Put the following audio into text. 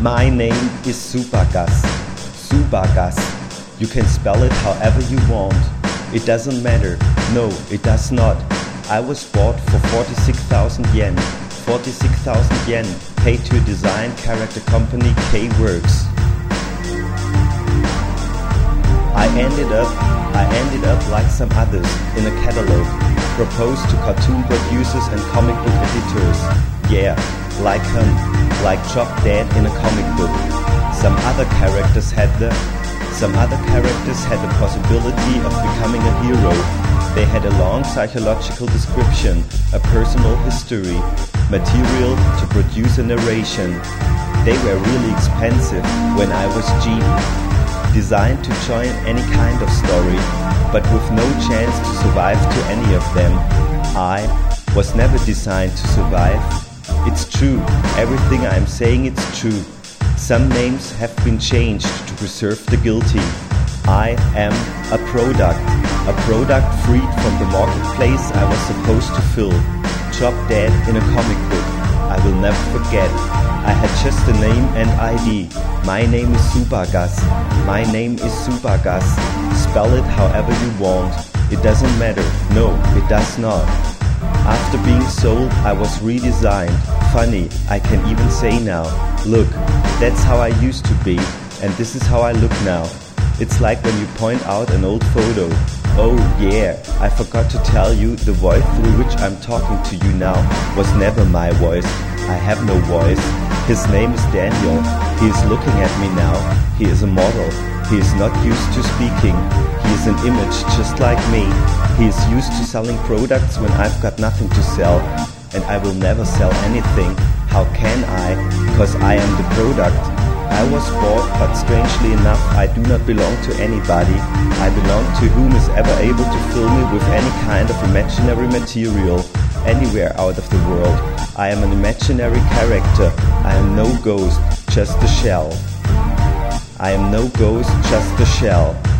My name is Supergas. Supergas. You can spell it however you want. It doesn't matter. No, it does not. I was bought for 46,000 yen. 46,000 yen paid to a design character company, K-Works. I ended up like some others in a catalog, proposed to cartoon producers and comic book editors. Yeah, like Drop Dead in a comic book. Some other characters had the possibility of becoming a hero. They had a long psychological description, a personal history, material to produce a narration. They were really expensive when I was cheap. Designed to join any kind of story, but with no chance to survive to any of them. I was never designed to survive. It's true, everything I'm saying it's true. Some names have been changed to preserve the guilty. I am a product freed from the marketplace I was supposed to fill. Drop Dead in a comic book, I will never forget. I had just a name and ID. My name is Supergas. My name is Supergas. Spell it however you want. It doesn't matter. No, it does not. After being sold, I was redesigned. Funny, I can even say now. Look, that's how I used to be, and this is how I look now. It's like when you point out an old photo. Oh yeah, I forgot to tell you, the voice through which I'm talking to you now was never my voice. I have no voice. His name is Daniel. He is looking at me now. He is a model. He is not used to speaking. He is an image just like me. He is used to selling products when I've got nothing to sell. And I will never sell anything. How can I? Because I am the product. I was bought, but strangely enough, I do not belong to anybody. I belong to whom is ever able to fill me with any kind of imaginary material, anywhere out of the world. I am an imaginary character. I am no ghost, just a shell. I am no ghost, just a shell.